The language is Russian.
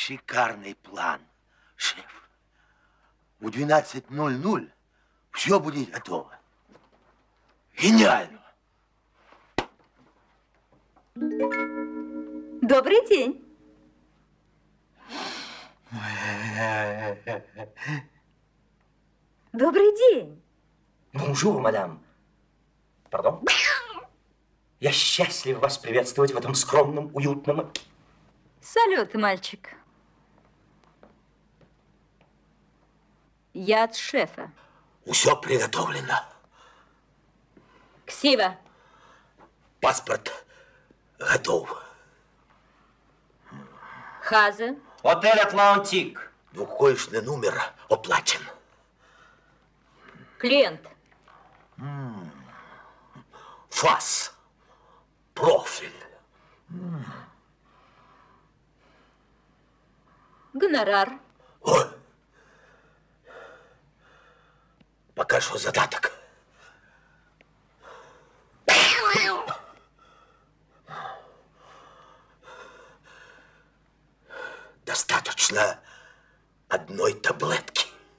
Шикарный план, шеф. У 12:00 все будет готово. Гениально. Добрый день. Добрый день. Бонжур, мадам. Пардон? Я счастлив вас приветствовать в этом скромном, уютном... Салют, мальчик. Я от шефа. Все приготовлено. Ксива. Паспорт готов. Хаза. Отель «Атлантик». Двухкоечный номер оплачен. Клиент. Фас. Профиль. Гонорар. Ой. Пока что задаток. Достаточно одной таблетки.